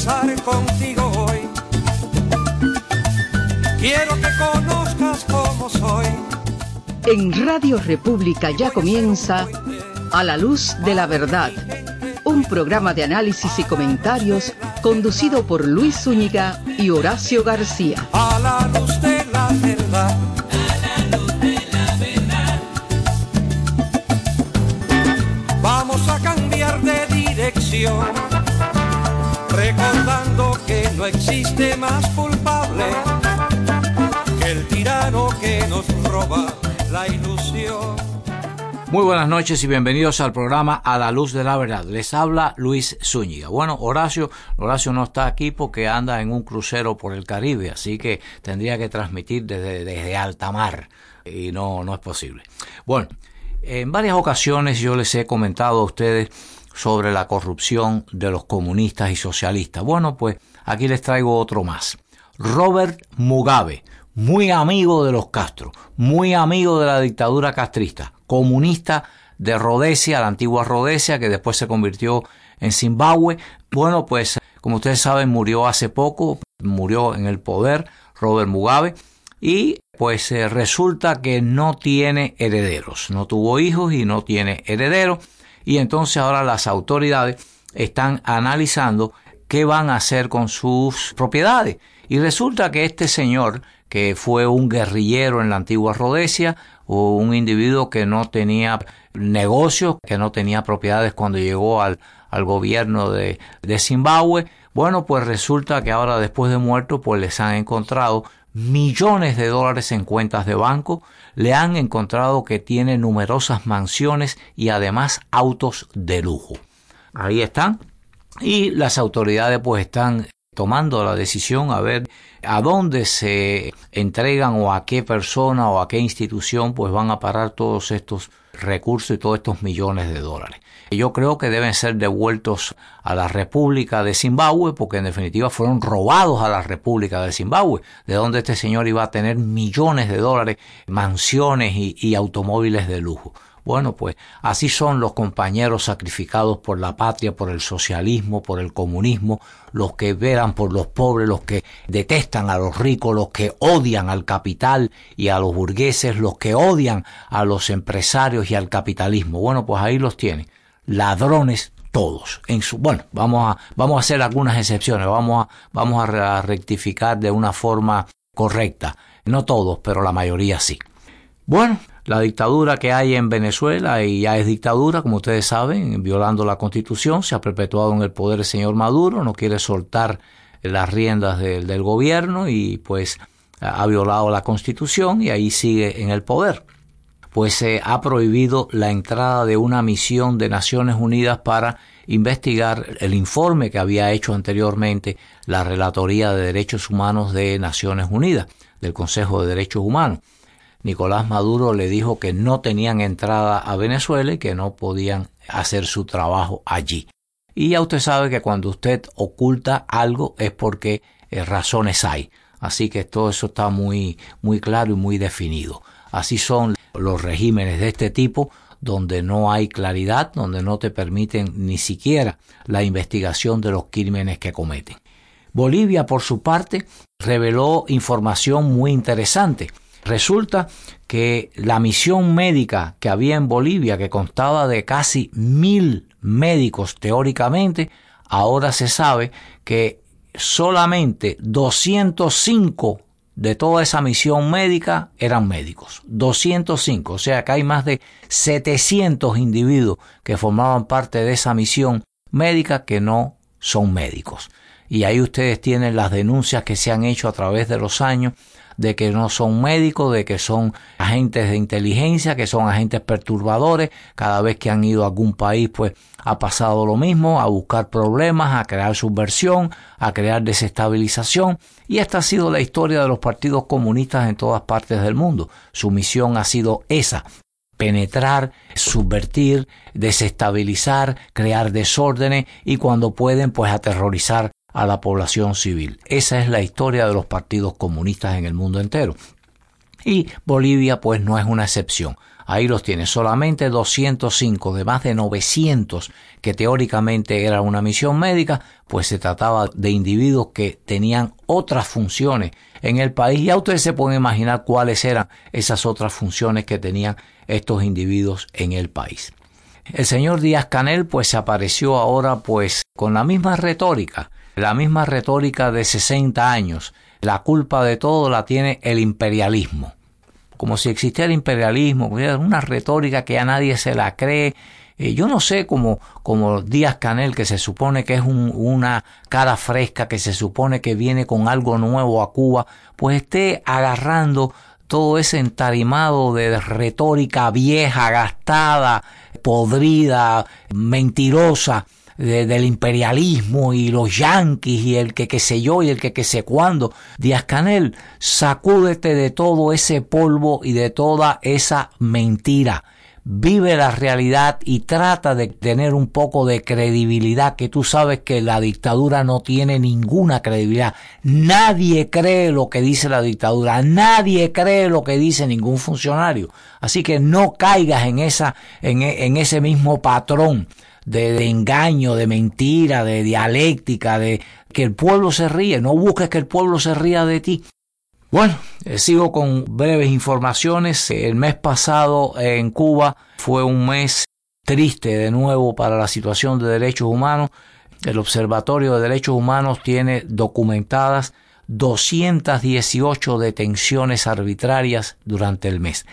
conversar contigo hoy. Quiero que conozcas cómo soy. En Radio República ya comienza A la Luz de la Verdad, un programa de análisis y comentarios conducido por Luis Zúñiga y Horacio García. A la luz de la verdad. A la luz de la verdad. Vamos a cambiar de dirección, recordando que no existe más culpable que el tirano que nos roba la ilusión. Muy buenas noches y bienvenidos al programa A la Luz de la Verdad. Les habla Luis Zúñiga. Bueno, Horacio no está aquí porque anda en un crucero por el Caribe, así que tendría que transmitir desde alta mar y no es posible. Bueno, en varias ocasiones yo les he comentado a ustedes sobre la corrupción de los comunistas y socialistas. Bueno, pues aquí les traigo otro más. Robert Mugabe, muy amigo de los Castro, muy amigo de la dictadura castrista, comunista de Rodesia, la antigua Rodesia, que después se convirtió en Zimbabue. Bueno, pues como ustedes saben, murió hace poco, murió en el poder Robert Mugabe, y pues resulta que no tiene herederos, no tuvo hijos y no tiene herederos, y entonces ahora las autoridades están analizando qué van a hacer con sus propiedades. Y resulta que este señor, que fue un guerrillero en la antigua Rodesia, o un individuo que no tenía negocios, que no tenía propiedades cuando llegó al gobierno de Zimbabue, bueno, pues resulta que ahora después de muerto, pues les han encontrado millones de dólares en cuentas de banco, le han encontrado que tiene numerosas mansiones y además autos de lujo. Ahí están, y las autoridades pues están tomando la decisión a ver a dónde se entregan o a qué persona o a qué institución pues van a parar todos estos recursos y todos estos millones de dólares. Yo creo que deben ser devueltos a la República de Zimbabue, porque en definitiva fueron robados a la República de Zimbabue, de donde este señor iba a tener millones de dólares, mansiones y automóviles de lujo. Bueno, pues así son los compañeros sacrificados por la patria, por el socialismo, por el comunismo, los que velan por los pobres, los que detestan a los ricos, los que odian al capital y a los burgueses, los que odian a los empresarios y al capitalismo. Bueno, pues ahí los tienen, ladrones todos. Bueno, vamos a hacer algunas excepciones, vamos a rectificar de una forma correcta. No todos, pero la mayoría sí. Bueno, la dictadura que hay en Venezuela, y ya es dictadura, como ustedes saben, violando la Constitución, se ha perpetuado en el poder el señor Maduro, no quiere soltar las riendas del gobierno y pues ha violado la Constitución y ahí sigue en el poder. Pues se ha prohibido la entrada de una misión de Naciones Unidas para investigar el informe que había hecho anteriormente la Relatoría de Derechos Humanos de Naciones Unidas, del Consejo de Derechos Humanos. Nicolás Maduro le dijo que no tenían entrada a Venezuela y que no podían hacer su trabajo allí. Y ya usted sabe que cuando usted oculta algo es porque razones hay. Así que todo eso está muy claro y muy definido. Así son los regímenes de este tipo, donde no hay claridad, donde no te permiten ni siquiera la investigación de los crímenes que cometen. Bolivia, por su parte, reveló información muy interesante. Resulta que la misión médica que había en Bolivia, que constaba de casi 1,000 médicos teóricamente, ahora se sabe que solamente 205 de toda esa misión médica eran médicos. 205, o sea que hay más de 700 individuos que formaban parte de esa misión médica que no son médicos. Y ahí ustedes tienen las denuncias que se han hecho a través de los años de que no son médicos, de que son agentes de inteligencia, que son agentes perturbadores. Cada vez que han ido a algún país, pues ha pasado lo mismo, a buscar problemas, a crear subversión, a crear desestabilización. Y esta ha sido la historia de los partidos comunistas en todas partes del mundo. Su misión ha sido esa: penetrar, subvertir, desestabilizar, crear desórdenes y cuando pueden, pues aterrorizar a la población civil. Esa es la historia de los partidos comunistas en el mundo entero. Y Bolivia pues no es una excepción. Ahí los tiene, solamente 205 de más de 900 que teóricamente era una misión médica, pues se trataba de individuos que tenían otras funciones en el país. Ya ustedes se pueden imaginar cuáles eran esas otras funciones que tenían estos individuos en el país. El señor Díaz-Canel pues se apareció ahora pues con la misma retórica de 60 años. La culpa de todo la tiene el imperialismo. Como si existiera el imperialismo, una retórica que a nadie se la cree. Yo no sé como Díaz-Canel, que se supone que es una cara fresca, que se supone que viene con algo nuevo a Cuba, pues esté agarrando todo ese entarimado de retórica vieja, gastada, podrida, mentirosa, del imperialismo y los yanquis y el que qué sé yo y el que qué sé cuándo. Díaz-Canel, sacúdete de todo ese polvo y de toda esa mentira. Vive la realidad y trata de tener un poco de credibilidad, que tú sabes que la dictadura no tiene ninguna credibilidad. Nadie cree lo que dice la dictadura, nadie cree lo que dice ningún funcionario. Así que no caigas en ese mismo patrón de engaño, de mentira, de dialéctica, de que el pueblo se ríe. No busques que el pueblo se ría de ti. Bueno, sigo con breves informaciones. El mes pasado en Cuba fue un mes triste de nuevo para la situación de derechos humanos. El Observatorio de Derechos Humanos tiene documentadas 218 detenciones arbitrarias durante el mes.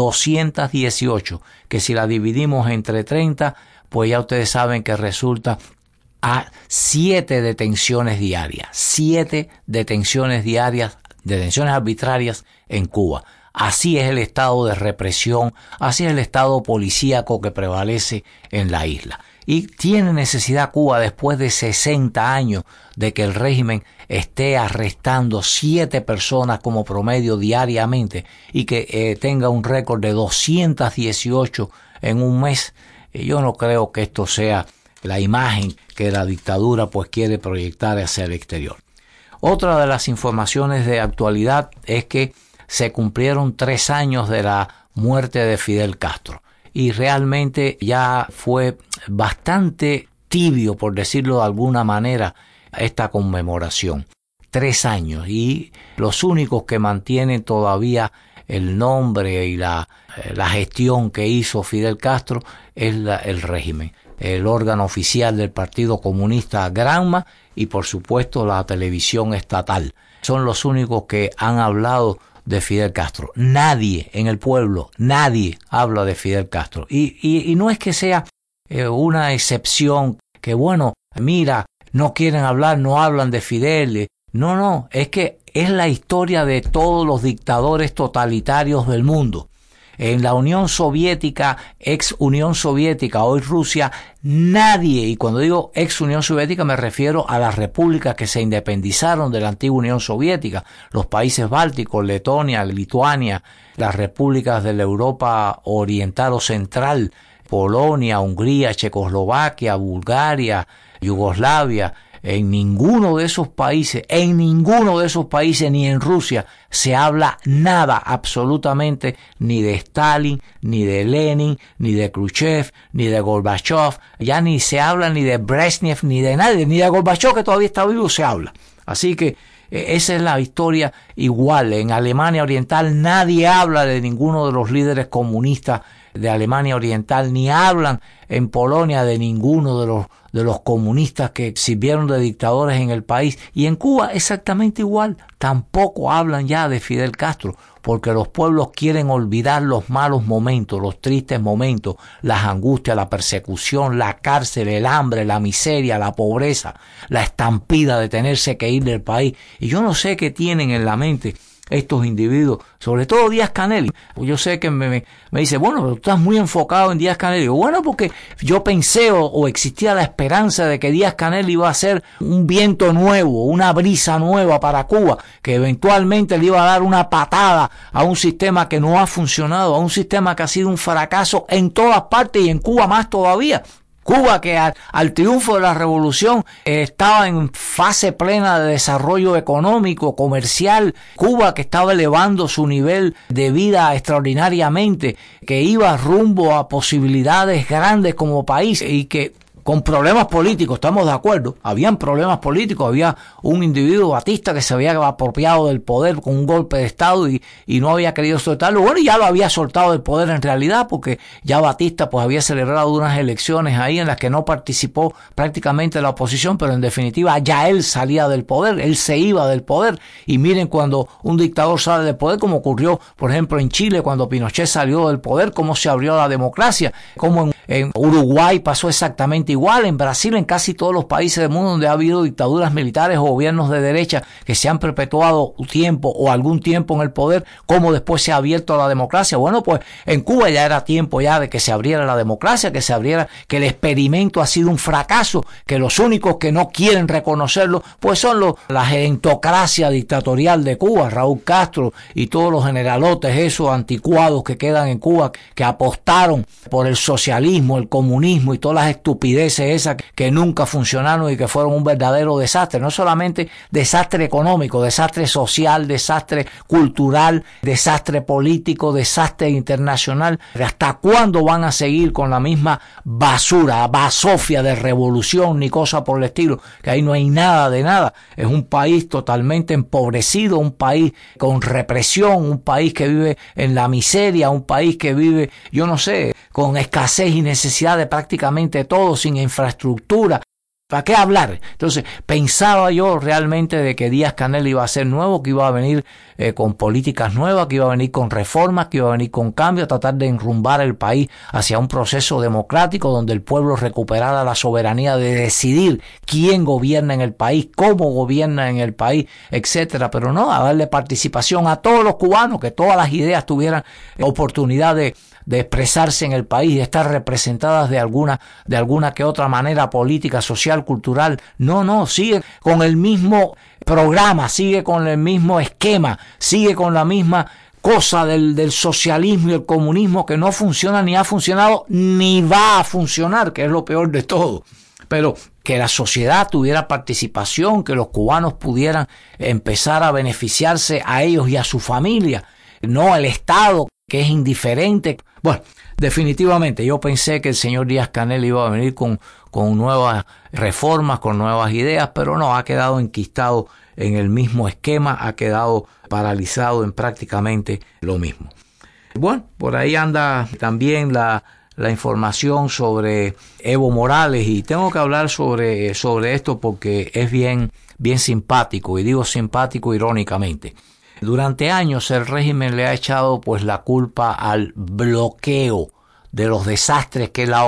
218, que si la dividimos entre 30, pues ya ustedes saben que resulta a 7 detenciones diarias. 7 detenciones diarias, detenciones arbitrarias en Cuba. Así es el estado de represión, así es el estado policíaco que prevalece en la isla. Y tiene necesidad Cuba, después de 60 años de que el régimen esté arrestando 7 personas como promedio diariamente y que tenga un récord de 218 en un mes. Yo no creo que esto sea la imagen que la dictadura pues quiere proyectar hacia el exterior. Otra de las informaciones de actualidad es que se cumplieron 3 años de la muerte de Fidel Castro y realmente ya fue bastante tibio, por decirlo de alguna manera, esta conmemoración. 3 años y los únicos que mantienen todavía el nombre y la gestión que hizo Fidel Castro es el régimen, el órgano oficial del Partido Comunista Granma y por supuesto la televisión estatal. Son los únicos que han hablado de Fidel Castro. Nadie en el pueblo, nadie habla de Fidel Castro. Y no es que sea una excepción, que bueno, mira, no quieren hablar, no hablan de Fidel. No, es que es la historia de todos los dictadores totalitarios del mundo. En la Unión Soviética, ex Unión Soviética, hoy Rusia, nadie, y cuando digo ex Unión Soviética me refiero a las repúblicas que se independizaron de la antigua Unión Soviética, los países bálticos, Letonia, Lituania, las repúblicas de la Europa Oriental o Central, Polonia, Hungría, Checoslovaquia, Bulgaria, Yugoslavia. En ninguno de esos países, ni en Rusia, se habla nada absolutamente ni de Stalin, ni de Lenin, ni de Khrushchev, ni de Gorbachev. Ya ni se habla ni de Brezhnev, ni de nadie, ni de Gorbachev, que todavía está vivo, se habla. Así que esa es la historia igual. En Alemania Oriental nadie habla de ninguno de los líderes comunistas de Alemania Oriental, ni hablan en Polonia de ninguno de los comunistas que sirvieron de dictadores en el país. Y en Cuba exactamente igual. Tampoco hablan ya de Fidel Castro, porque los pueblos quieren olvidar los malos momentos, los tristes momentos, las angustias, la persecución, la cárcel, el hambre, la miseria, la pobreza, la estampida de tenerse que ir del país. Y yo no sé qué tienen en la mente estos individuos, sobre todo Díaz-Canel. Yo sé que me dice, bueno, pero tú estás muy enfocado en Díaz-Canel. Digo, bueno, porque yo pensé o existía la esperanza de que Díaz-Canel iba a ser un viento nuevo, una brisa nueva para Cuba, que eventualmente le iba a dar una patada a un sistema que no ha funcionado, a un sistema que ha sido un fracaso en todas partes y en Cuba más todavía. Cuba, que al triunfo de la revolución estaba en fase plena de desarrollo económico, comercial. Cuba, que estaba elevando su nivel de vida extraordinariamente, que iba rumbo a posibilidades grandes como país y que con problemas políticos, estamos de acuerdo, habían problemas políticos, había un individuo, Batista, que se había apropiado del poder con un golpe de Estado y no había querido soltarlo. Bueno, ya lo había soltado del poder en realidad, porque ya Batista pues había celebrado unas elecciones ahí en las que no participó prácticamente la oposición, pero en definitiva ya él salía del poder, él se iba del poder. Y miren, cuando un dictador sale del poder, como ocurrió por ejemplo en Chile cuando Pinochet salió del poder, cómo se abrió la democracia, como en Uruguay pasó exactamente igual, en Brasil, en casi todos los países del mundo donde ha habido dictaduras militares o gobiernos de derecha que se han perpetuado tiempo o algún tiempo en el poder, como después se ha abierto la democracia. Bueno, pues en Cuba ya era tiempo ya de que se abriera la democracia, que se abriera, que el experimento ha sido un fracaso, que los únicos que no quieren reconocerlo pues son la gerentocracia dictatorial de Cuba, Raúl Castro y todos los generalotes esos anticuados que quedan en Cuba, que apostaron por el socialismo, el comunismo y todas las estupideces esas que nunca funcionaron y que fueron un verdadero desastre. No solamente desastre económico, desastre social, desastre cultural, desastre político, desastre internacional. ¿Hasta cuándo van a seguir con la misma basura, basofia de revolución ni cosa por el estilo? Que ahí no hay nada de nada. Es un país totalmente empobrecido, un país con represión, un país que vive en la miseria, un país que vive, yo no sé, con escasez y necesidad de prácticamente todo, sin infraestructura. ¿Para qué hablar? Entonces, pensaba yo realmente de que Díaz-Canel iba a ser nuevo, que iba a venir con políticas nuevas, que iba a venir con reformas, que iba a venir con cambios, a tratar de enrumbar el país hacia un proceso democrático donde el pueblo recuperara la soberanía de decidir quién gobierna en el país, cómo gobierna en el país, etcétera. Pero no, a darle participación a todos los cubanos, que todas las ideas tuvieran oportunidad de expresarse en el país, de estar representadas de alguna que otra manera política, social, cultural. No, sigue con el mismo programa, sigue con el mismo esquema, sigue con la misma cosa del socialismo y el comunismo que no funciona, ni ha funcionado, ni va a funcionar, que es lo peor de todo. Pero que la sociedad tuviera participación, que los cubanos pudieran empezar a beneficiarse a ellos y a su familia, no el Estado, que es indiferente. Bueno, definitivamente yo pensé que el señor Díaz-Canel iba a venir con nuevas reformas, con nuevas ideas, pero no, ha quedado enquistado en el mismo esquema, ha quedado paralizado en prácticamente lo mismo. Bueno, por ahí anda también la información sobre Evo Morales, y tengo que hablar sobre esto porque es bien simpático, y digo simpático irónicamente. Durante años el régimen le ha echado pues la culpa al bloqueo de los desastres que el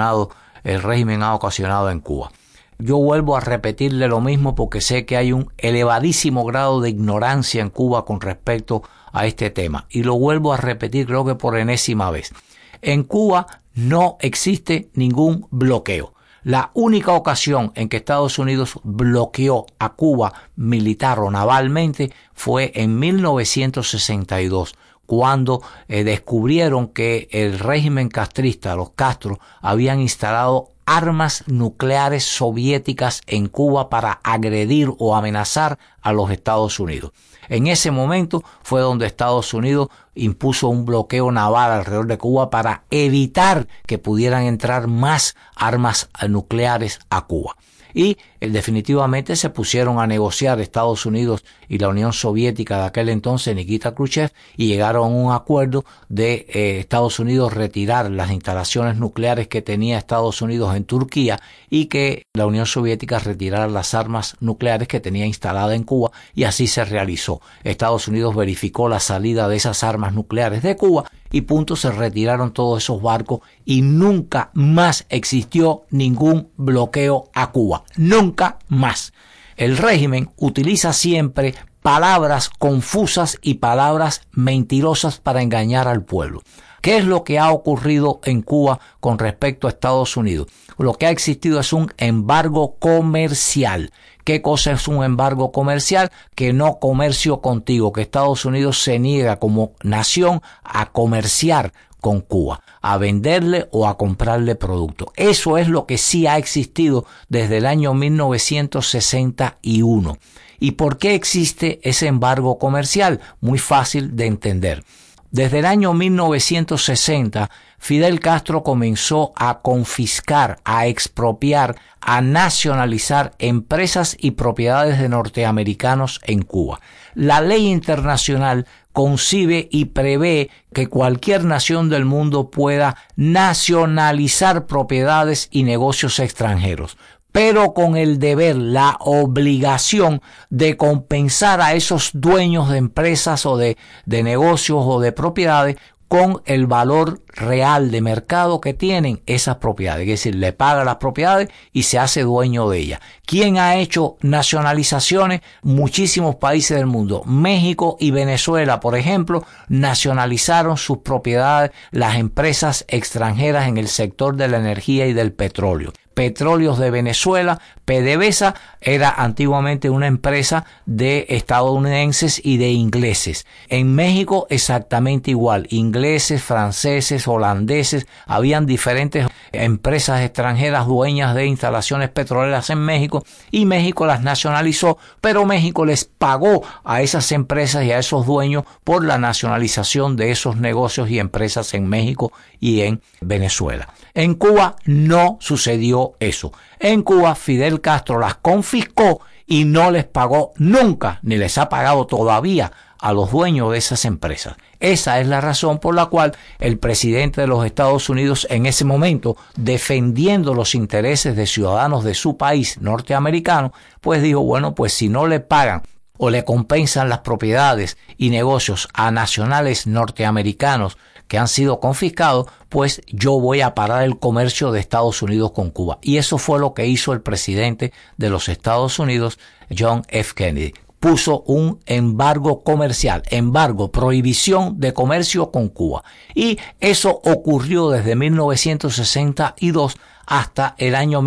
régimen ha ocasionado en Cuba. Yo vuelvo a repetirle lo mismo porque sé que hay un elevadísimo grado de ignorancia en Cuba con respecto a este tema. Y lo vuelvo a repetir, creo que por enésima vez. En Cuba no existe ningún bloqueo. La única ocasión en que Estados Unidos bloqueó a Cuba militar o navalmente fue en 1962, cuando descubrieron que el régimen castrista, los Castro, habían instalado armas nucleares soviéticas en Cuba para agredir o amenazar a los Estados Unidos. En ese momento fue donde Estados Unidos impuso un bloqueo naval alrededor de Cuba para evitar que pudieran entrar más armas nucleares a Cuba. Y definitivamente se pusieron a negociar Estados Unidos y la Unión Soviética de aquel entonces, Nikita Khrushchev, y llegaron a un acuerdo de Estados Unidos retirar las instalaciones nucleares que tenía Estados Unidos en Turquía y que la Unión Soviética retirara las armas nucleares que tenía instaladas en Cuba, y así se realizó. Estados Unidos verificó la salida de esas armas nucleares de Cuba y punto, se retiraron todos esos barcos y nunca más existió ningún bloqueo a Cuba. Nunca más. El régimen utiliza siempre palabras confusas y palabras mentirosas para engañar al pueblo. ¿Qué es lo que ha ocurrido en Cuba con respecto a Estados Unidos? Lo que ha existido es un embargo comercial. ¿Qué cosa es un embargo comercial? Que no comercio contigo, que Estados Unidos se niega como nación a comerciar con Cuba. a venderle o a comprarle productos. Eso es lo que sí ha existido desde el año 1961. ¿Y por qué existe ese embargo comercial? Muy fácil de entender. Desde el año 1960, Fidel Castro comenzó a confiscar, a expropiar, a nacionalizar empresas y propiedades de norteamericanos en Cuba. La ley internacional concibe y prevé que cualquier nación del mundo pueda nacionalizar propiedades y negocios extranjeros, pero con el deber, la obligación de compensar a esos dueños de empresas o de negocios o de propiedades con el valor real de mercado que tienen esas propiedades. Es decir, le paga las propiedades y se hace dueño de ellas. ¿Quién ha hecho nacionalizaciones? Muchísimos países del mundo. México y Venezuela, por ejemplo, nacionalizaron sus propiedades, las empresas extranjeras en el sector de la energía y del petróleo. Petróleos de Venezuela, PDVSA, era antiguamente una empresa de estadounidenses y de ingleses. En México exactamente igual, ingleses, franceses, holandeses, habían diferentes empresas extranjeras dueñas de instalaciones petroleras en México y México las nacionalizó, pero México les pagó a esas empresas y a esos dueños por la nacionalización de esos negocios y empresas en México y en Venezuela. En Cuba no sucedió eso. En Cuba Fidel Castro las confiscó y no les pagó nunca, ni les ha pagado todavía a los dueños de esas empresas. Esa es la razón por la cual el presidente de los Estados Unidos en ese momento, defendiendo los intereses de ciudadanos de su país norteamericano, pues dijo, bueno, pues si no le pagan o le compensan las propiedades y negocios a nacionales norteamericanos que han sido confiscados, pues yo voy a parar el comercio de Estados Unidos con Cuba. Y eso fue lo que hizo el presidente de los Estados Unidos, John F. Kennedy. Puso un embargo comercial, prohibición de comercio con Cuba. Y eso ocurrió desde 1962 hasta el año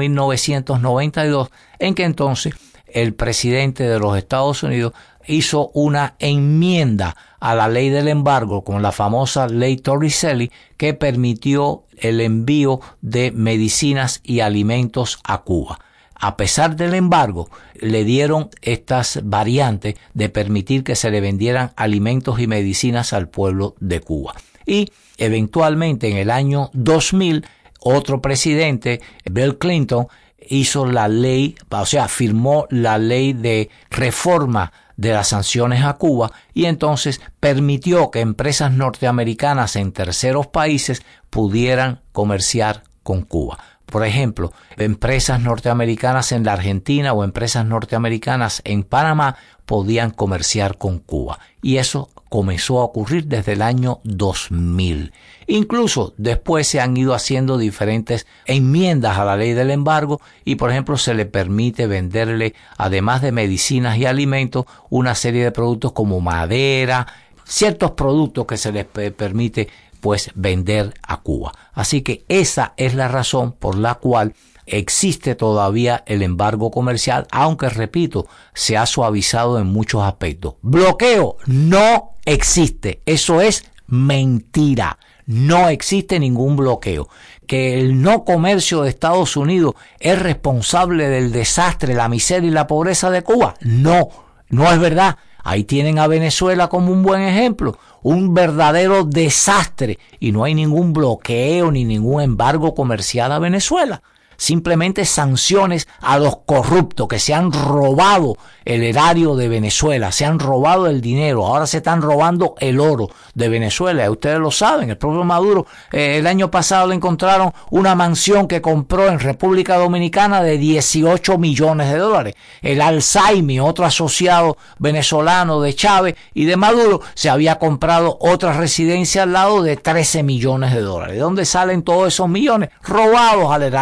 1992, en que entonces el presidente de los Estados Unidos hizo una enmienda a la ley del embargo con la famosa ley Torricelli, que permitió el envío de medicinas y alimentos a Cuba. A pesar del embargo, le dieron estas variantes de permitir que se le vendieran alimentos y medicinas al pueblo de Cuba. Y eventualmente en el año 2000, otro presidente, Bill Clinton, hizo la ley, firmó la ley de reforma de las sanciones a Cuba y entonces permitió que empresas norteamericanas en terceros países pudieran comerciar con Cuba. Por ejemplo, empresas norteamericanas en la Argentina o empresas norteamericanas en Panamá podían comerciar con Cuba. Y eso comenzó a ocurrir desde el año 2000. Incluso después se han ido haciendo diferentes enmiendas a la ley del embargo y, por ejemplo, se le permite venderle, además de medicinas y alimentos, una serie de productos como madera, ciertos productos que se les permite pues vender a Cuba. Así que esa es la razón por la cual existe todavía el embargo comercial, aunque repito, se ha suavizado en muchos aspectos. Bloqueo no existe, eso es mentira. No existe ningún bloqueo. Que el no comercio de Estados Unidos es responsable del desastre, la miseria y la pobreza de Cuba. No es verdad. Ahí tienen a Venezuela como un buen ejemplo, un verdadero desastre, y no hay ningún bloqueo ni ningún embargo comercial a Venezuela. Simplemente sanciones a los corruptos que se han robado el erario de Venezuela, se han robado el dinero, ahora se están robando el oro de Venezuela. Ustedes lo saben, el propio Maduro el año pasado le encontraron una mansión que compró en República Dominicana de 18 millones de dólares. El Alzheimer, otro asociado venezolano de Chávez y de Maduro, se había comprado otra residencia al lado de 13 millones de dólares. ¿De dónde salen todos esos millones? Robados al erario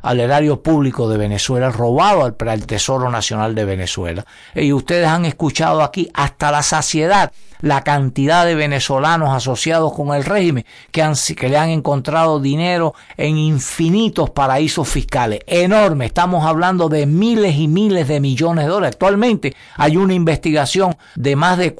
al erario público de Venezuela, robado al Tesoro Nacional de Venezuela. Y ustedes han escuchado aquí hasta la saciedad la cantidad de venezolanos asociados con el régimen que le han encontrado dinero en infinitos paraísos fiscales. Enorme, estamos hablando de miles y miles de millones de dólares. Actualmente hay una investigación de más de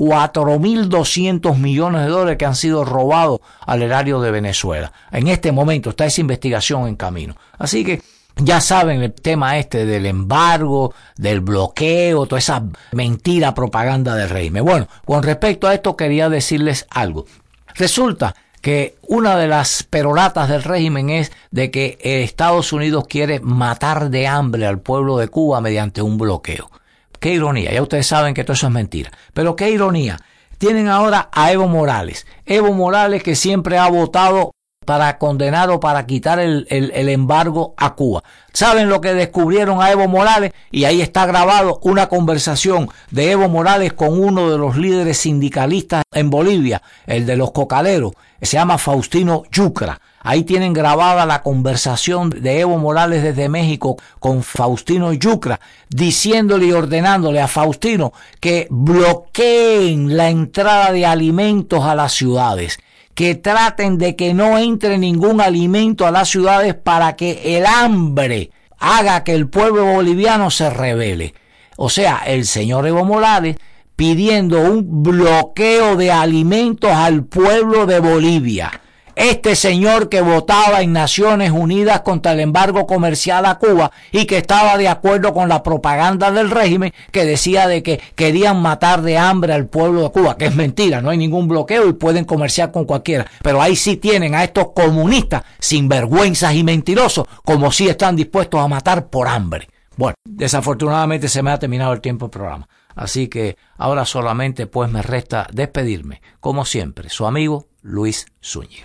4.200 millones de dólares que han sido robados al erario de Venezuela. En este momento está esa investigación en camino. Así que ya saben el tema del embargo, del bloqueo, toda esa mentira propaganda del régimen. Bueno, con respecto a esto quería decirles algo. Resulta que una de las peroratas del régimen es de que Estados Unidos quiere matar de hambre al pueblo de Cuba mediante un bloqueo. Qué ironía, ya ustedes saben que todo eso es mentira. Pero qué ironía, tienen ahora a Evo Morales. Evo Morales que siempre ha votado para condenar o para quitar el embargo a Cuba. ¿Saben lo que descubrieron a Evo Morales? Y ahí está grabado una conversación de Evo Morales con uno de los líderes sindicalistas en Bolivia, el de los cocaleros, se llama Faustino Yucra. Ahí tienen grabada la conversación de Evo Morales desde México con Faustino Yucra, diciéndole y ordenándole a Faustino que bloqueen la entrada de alimentos a las ciudades, que traten de que no entre ningún alimento a las ciudades para que el hambre haga que el pueblo boliviano se rebele. O sea, el señor Evo Morales pidiendo un bloqueo de alimentos al pueblo de Bolivia. Este señor que votaba en Naciones Unidas contra el embargo comercial a Cuba y que estaba de acuerdo con la propaganda del régimen que decía de que querían matar de hambre al pueblo de Cuba, que es mentira, no hay ningún bloqueo y pueden comerciar con cualquiera. Pero ahí sí tienen a estos comunistas sinvergüenzas y mentirosos como si están dispuestos a matar por hambre. Bueno, desafortunadamente se me ha terminado el tiempo del programa. Así que ahora solamente pues me resta despedirme. Como siempre, su amigo Luis Zúñiga.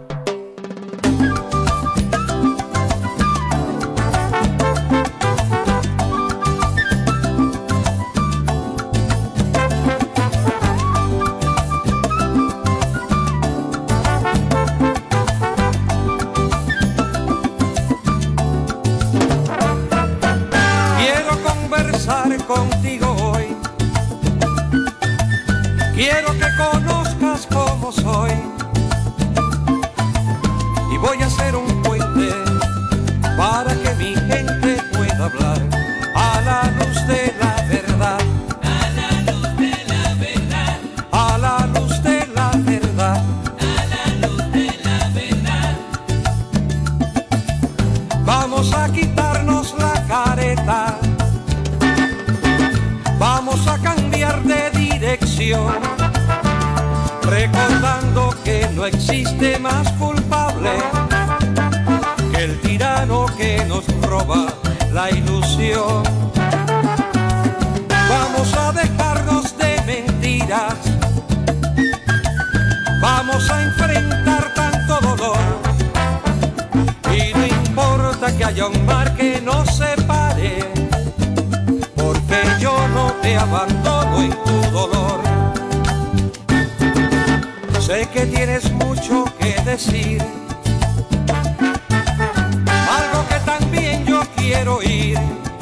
Quiero conversar contigo hoy. Quiero que conozcas cómo soy. Y voy a hacer un puente para que mi gente pueda hablar a la luz de la verdad. A la luz de la verdad. A la luz de la verdad. A la luz de la verdad. Vamos a quitarnos la careta. Vamos a cambiar de dirección, recordando que no existe más culpable que el tirano que nos roba la ilusión. Vamos a dejarnos de mentiras, vamos a enfrentar tanto dolor, y no importa que haya un mar que nos separe, porque yo no te abandono en tu dolor. Sé que tienes mucho que decir, algo que también yo quiero oír.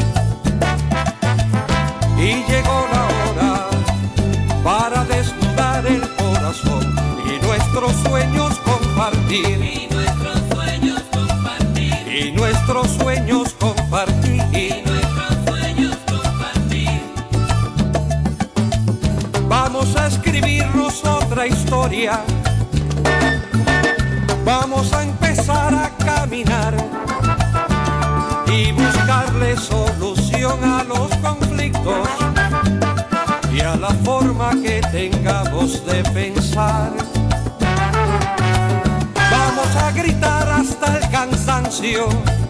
Y llegó la hora para desnudar el corazón y nuestros sueños compartir. Y nuestros sueños compartir. Y nuestros sueños compartir. Y nuestros sueños compartir. Vamos a escribirnos otra historia. Vamos a empezar a caminar y buscarle solución a los conflictos y a la forma que tengamos de pensar. Vamos a gritar hasta el cansancio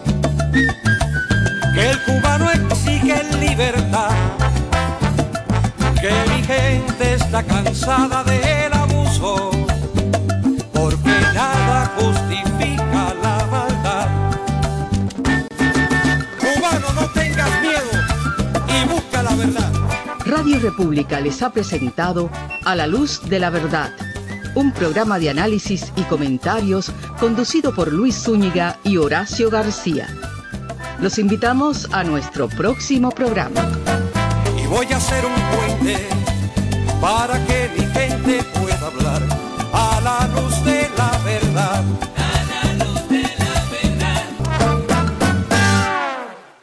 que el cubano exige libertad, que mi gente está cansada del abuso, porque nada justifica la maldad. Cubano, no tengas miedo y busca la verdad. Radio República les ha presentado A la Luz de la Verdad, un programa de análisis y comentarios conducido por Luis Zúñiga y Horacio García. Los invitamos a nuestro próximo programa. Y voy a hacer un puente para que mi gente pueda hablar.